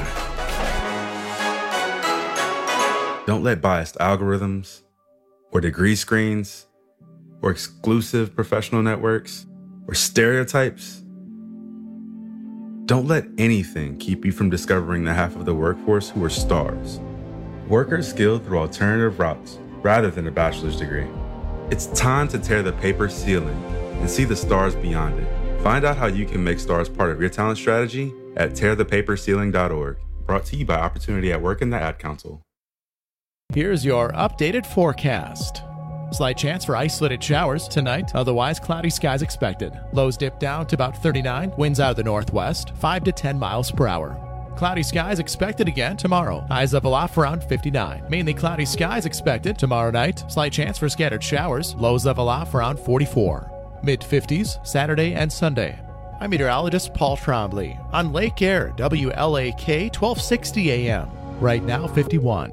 Don't let biased algorithms or degree screens or exclusive professional networks or stereotypes. Don't let anything keep you from discovering the half of the workforce who are stars. Workers skilled through alternative routes rather than a bachelor's degree. It's time to tear the paper ceiling and see the stars beyond it. Find out how you can make STARS part of your talent strategy at tearthepaperceiling.org. Brought to you by Opportunity at Work and the Ad Council. Here's your updated forecast. Slight chance for isolated showers tonight, otherwise cloudy skies expected. Lows dip down to about 39, winds out of the northwest, 5 to 10 miles per hour. Cloudy skies expected again tomorrow. Highs level off around 59. Mainly cloudy skies expected tomorrow night. Slight chance for scattered showers. Lows level off around 44. Mid-50s Saturday and Sunday. I'm meteorologist Paul Trombley on Lake Air, WLAK 1260 AM. Right now 51.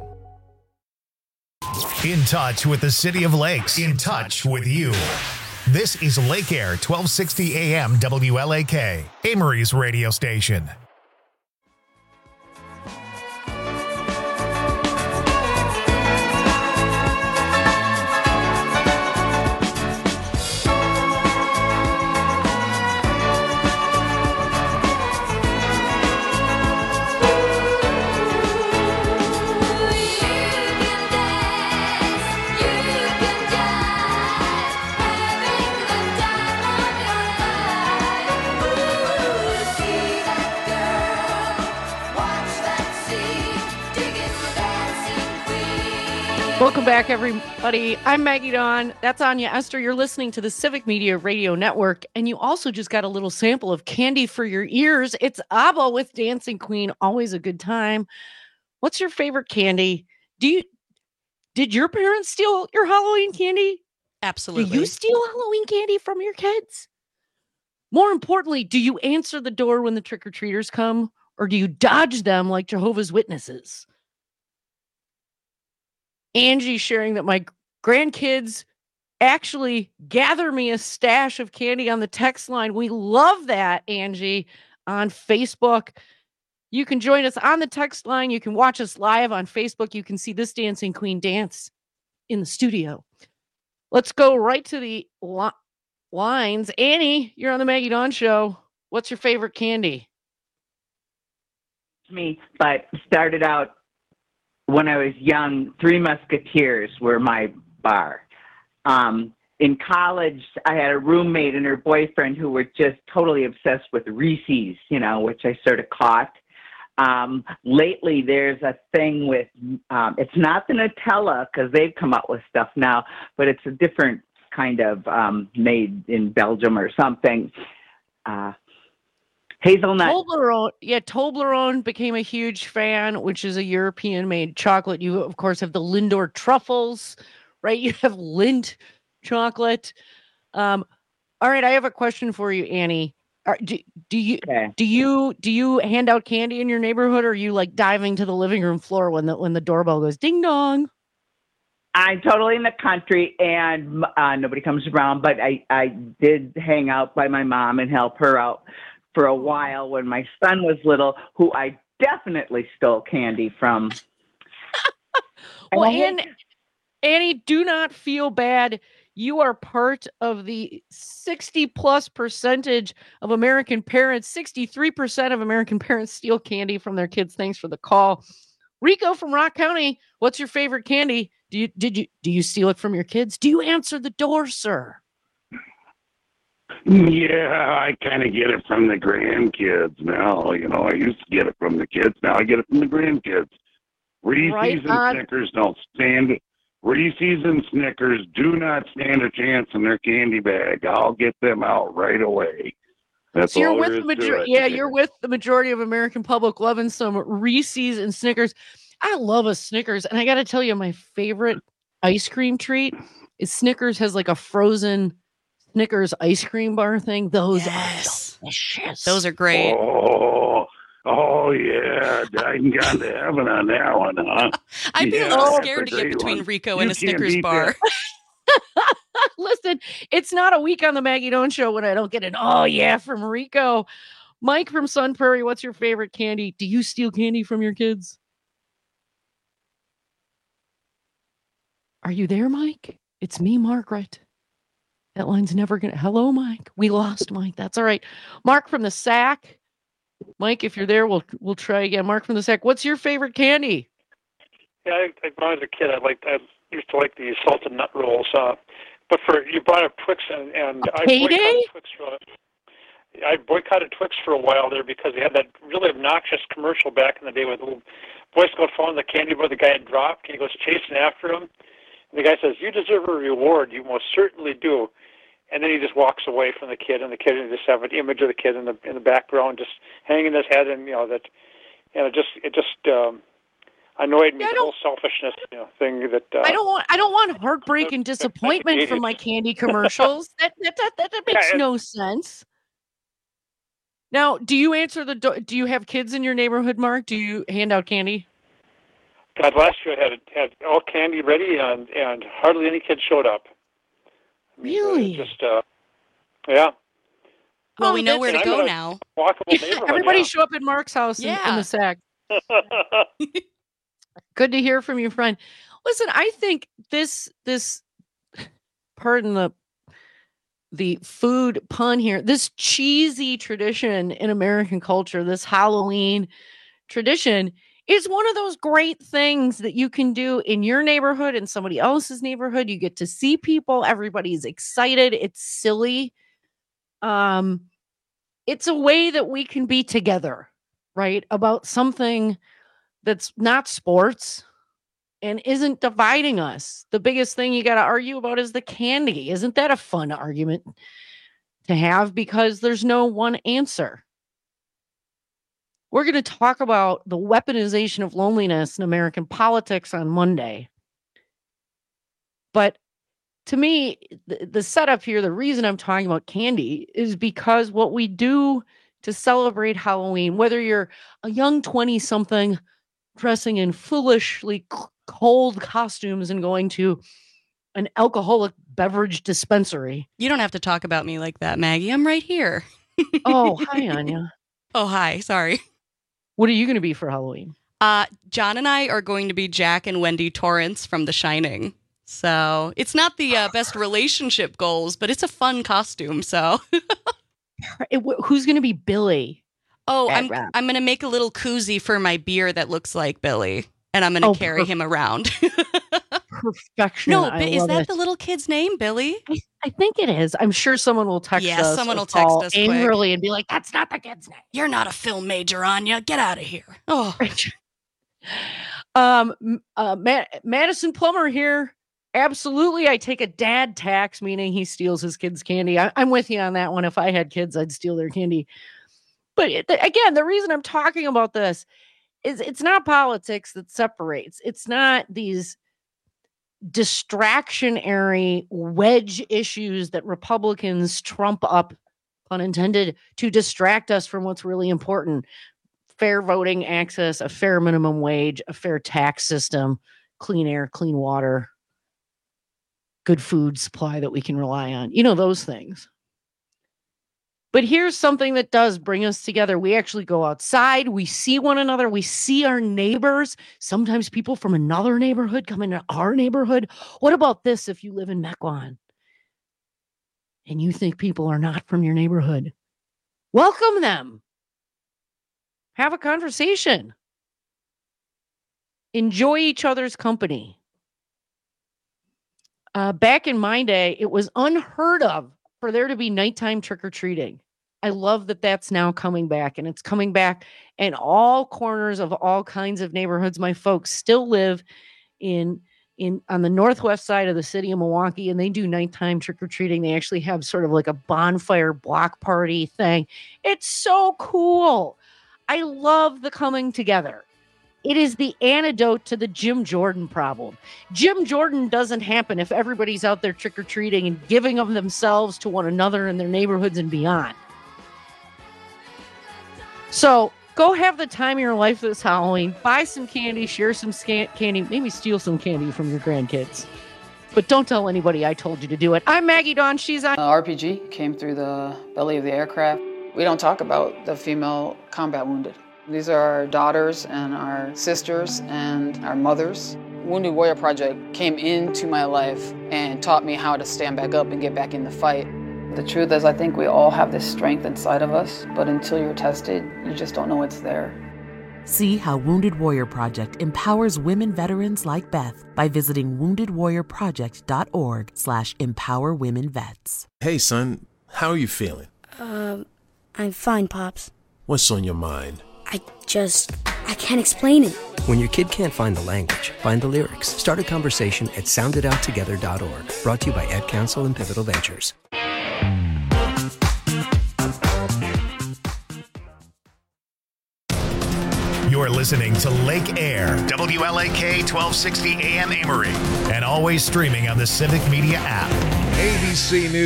In touch with the City of Lakes. In touch with you. This is Lake Air 1260 AM WLAK, Amory's radio station. Welcome back, everybody. I'm Maggie Dawn. That's Anya Esther. You're listening to the Civic Media Radio Network, and you also just got a little sample of Candy for Your Ears. It's ABBA with Dancing Queen. Always a good time. What's your favorite candy? Did your parents steal your Halloween candy? Absolutely. Do you steal Halloween candy from your kids? More importantly, do you answer the door when the trick-or-treaters come, or do you dodge them like Jehovah's Witnesses? Angie sharing that my grandkids actually gather me a stash of candy on the text line. We love that, Angie, on Facebook. You can join us on the text line. You can watch us live on Facebook. You can see this Dancing Queen dance in the studio. Let's go right to the lines. Annie, you're on the Maggie Dawn Show. What's your favorite candy? Me, but started out when I was young. Three Musketeers were my bar. In college, I had a roommate and her boyfriend who were just totally obsessed with Reese's, which I sort of caught. Lately, there's a thing with, it's not the Nutella because they've come up with stuff now, but it's a different kind of made in Belgium or something. Hazelnut. Toblerone. Yeah, Toblerone became a huge fan, which is a European-made chocolate. You, of course, have the Lindor truffles, right? You have Lindt chocolate. All right, I have a question for you, Annie. Do you hand out candy in your neighborhood, or are you like diving to the living room floor when the doorbell goes ding dong? I'm totally in the country and nobody comes around, but I did hang out by my mom and help her out for a while when my son was little, who I definitely stole candy from. Well, Annie, do not feel bad. You are part of the 60+% of American parents. 63% of American parents steal candy from their kids. Thanks for the call. Rico from Rock County, what's your favorite candy? Do you steal it from your kids? Do you answer the door, sir? Yeah, I kind of get it from the grandkids now. I used to get it from the kids. Now I get it from the grandkids. Reese's and Snickers don't stand it. Reese's and Snickers do not stand a chance in their candy bag. I'll get them out right away. That's so you're all with there the is to majority. it. Yeah, you're with the majority of American public loving some Reese's and Snickers. I love a Snickers, and I got to tell you, my favorite ice cream treat is Snickers has like a frozen Snickers ice cream bar thing. Those are delicious. Those are great. Oh yeah, I can gone to heaven on that one, huh? I'd be a Yeah, little that's scared to get great between one. Rico You and a can't Snickers beat bar. that. Listen, it's not a week on the Maggie Doan Show when I don't get an oh yeah from Rico. Mike from Sun Prairie, what's your favorite candy? Do you steal candy from your kids? Are you there, Mike? It's me, Margaret. That line's never gonna. Hello, Mike. We lost Mike. That's all right. Mark from the Sack. Mike, if you're there, we'll try again. Mark from the Sack. What's your favorite candy? Yeah, when I was a kid, I used to like the salted nut rolls. But you brought up Twix, and I Payday? Twix roll. I boycotted Twix for a while there because they had that really obnoxious commercial back in the day with the little Boy Scout phone, the candy bar the guy had dropped, and he goes chasing after him. And the guy says, "You deserve a reward. You most certainly do." And then he just walks away from the kid, and the kid just have an image of the kid in the background, just hanging his head, and it just annoyed me, the whole selfishness thing that. I don't want heartbreak and disappointment from my candy commercials. That makes no sense. Now, do you answer the door? Do you have kids in your neighborhood, Mark? Do you hand out candy? God, last year I had all candy ready, and hardly any kids showed up. Really? Just yeah. Well, we know where to go now. Walkable neighborhood. Everybody show up at Mark's house in the sack. Good to hear from you, friend. Listen, I think this pardon the food pun here, this cheesy tradition in American culture, this Halloween tradition, is one of those great things that you can do in your neighborhood, in somebody else's neighborhood. You get to see people. Everybody's excited. It's silly. It's a way that we can be together, right? About something that's not sports and isn't dividing us. The biggest thing you got to argue about is the candy. Isn't that a fun argument to have? Because there's no one answer. We're going to talk about the weaponization of loneliness in American politics on Monday. But to me, the setup here, the reason I'm talking about candy is because what we do to celebrate Halloween, whether you're a young 20-something dressing in foolishly cold costumes and going to an alcoholic beverage dispensary. You don't have to talk about me like that, Maggie. I'm right here. Oh, hi, Anya. Oh, hi. Sorry. What are you going to be for Halloween? John and I are going to be Jack and Wendy Torrance from The Shining. So it's not the best relationship goals, but it's a fun costume. So who's going to be Billy? Oh, I'm going to make a little koozie for my beer that looks like Billy, and I'm going to carry him around. Perfection. No, is that the little kid's name, Billy? I think it is. I'm sure someone will text us. Yeah, someone will text us angrily quick. And be like, "That's not the kid's name. You're not a film major, Anya. Get out of here." Oh, Madison Plummer here. Absolutely, I take a dad tax, meaning he steals his kids' candy. I'm with you on that one. If I had kids, I'd steal their candy. But again, the reason I'm talking about this is it's not politics that separates. It's not these distractionary wedge issues that Republicans trump up, pun intended, to distract us from what's really important. Fair voting access, a fair minimum wage, a fair tax system, clean air, clean water, good food supply that we can rely on. Those things. But here's something that does bring us together. We actually go outside. We see one another. We see our neighbors. Sometimes people from another neighborhood come into our neighborhood. What about this if you live in Mequon and you think people are not from your neighborhood? Welcome them. Have a conversation. Enjoy each other's company. Back in my day, it was unheard of for there to be nighttime trick-or-treating. I love that that's now coming back, and it's coming back in all corners of all kinds of neighborhoods. My folks still live on the northwest side of the city of Milwaukee, and they do nighttime trick-or-treating. They actually have sort of like a bonfire block party thing. It's so cool. I love the coming together. It is the antidote to the Jim Jordan problem. Jim Jordan doesn't happen if everybody's out there trick-or-treating and giving of themselves to one another in their neighborhoods and beyond. So go have the time of your life this Halloween. Buy some candy, share some candy, maybe steal some candy from your grandkids. But don't tell anybody I told you to do it. I'm Maggie Dawn. She's on. RPG came through the belly of the aircraft. We don't talk about the female combat wounded. These are our daughters and our sisters and our mothers. Wounded Warrior Project came into my life and taught me how to stand back up and get back in the fight. The truth is, I think we all have this strength inside of us, but until you're tested, you just don't know it's there. See how Wounded Warrior Project empowers women veterans like Beth by visiting woundedwarriorproject.org/empowerwomenvets. Hey, son, how are you feeling? I'm fine, Pops. What's on your mind? I can't explain it. When your kid can't find the language, find the lyrics. Start a conversation at sounditouttogether.org. Brought to you by Ad Council and Pivotal Ventures. You're listening to Lake Air, WLAK 1260 AM Amory, and always streaming on the Civic Media app. ABC News.